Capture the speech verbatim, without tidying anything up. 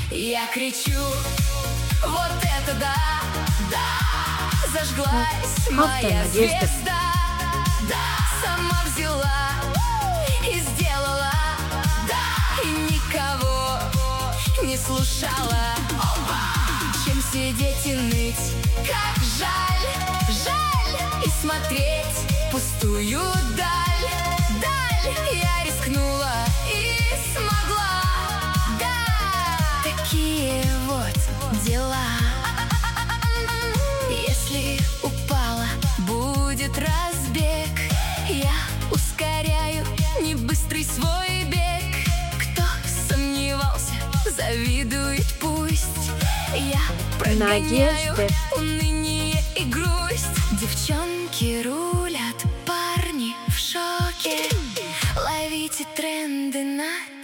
Я кричу, вот это да, да, зажглась моя звезда, да, сама взяла и сделала, да, и никого не слушала. Чем сидеть и ныть, как жаль, жаль, и смотреть пустую даль, даль. Я рискнула и смогла, да, такие вот дела. Если упала, будет разбег, я ускоряю не быстрый свой бег. Кто сомневался, завидует пусть. Я прогоняю уныние и грусть. Девчонки рулят, парни в шоке. Ловите тренды на